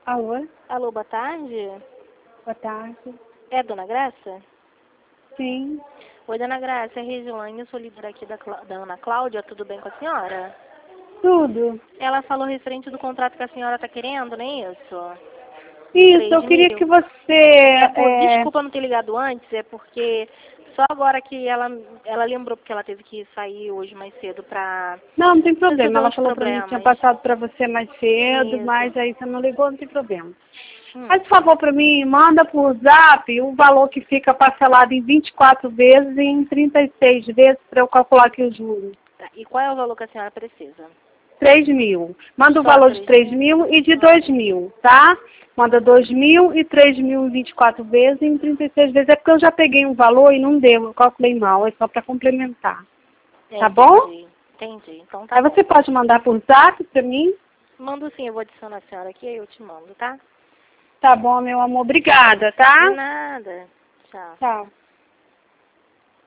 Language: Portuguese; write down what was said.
Alô? Alô, boa tarde. Boa tarde. É a Dona Graça? Sim. Oi, Dona Graça, é Regiane, eu sou líder aqui da Ana Cláudia, tudo bem com a senhora? Tudo. Ela falou referente do contrato que a senhora está querendo, não é isso? Isso, eu queria 3.000. que você... Desculpa não ter ligado antes, é porque só agora que ela lembrou, porque ela teve que sair hoje mais cedo para Não tem resolver problema. Ela uns falou pra mim que tinha problemas. passado pra você mais cedo, mas Isso. aí você não ligou, não tem problema. Hum. Faz favor pra mim, manda por zap o valor que fica parcelado em 24 vezes e em 36 vezes para eu calcular aqui os juros. Tá. E qual é o valor que a senhora precisa? 3.000. Manda o Só valor de 3.000? 3.000 e de 2.000, tá? Manda 2.000 e 3.000 em 24 vezes e em 36 vezes. É porque eu já peguei um valor e não deu, eu calculei mal, é só para complementar. Tá bom? Entendi. Então tá Aí bom. você pode mandar por zap para mim? Mando sim, eu vou adicionar a senhora aqui e eu te mando, tá? Tá bom, meu amor. Obrigada, De tá? nada. Tchau. Tchau.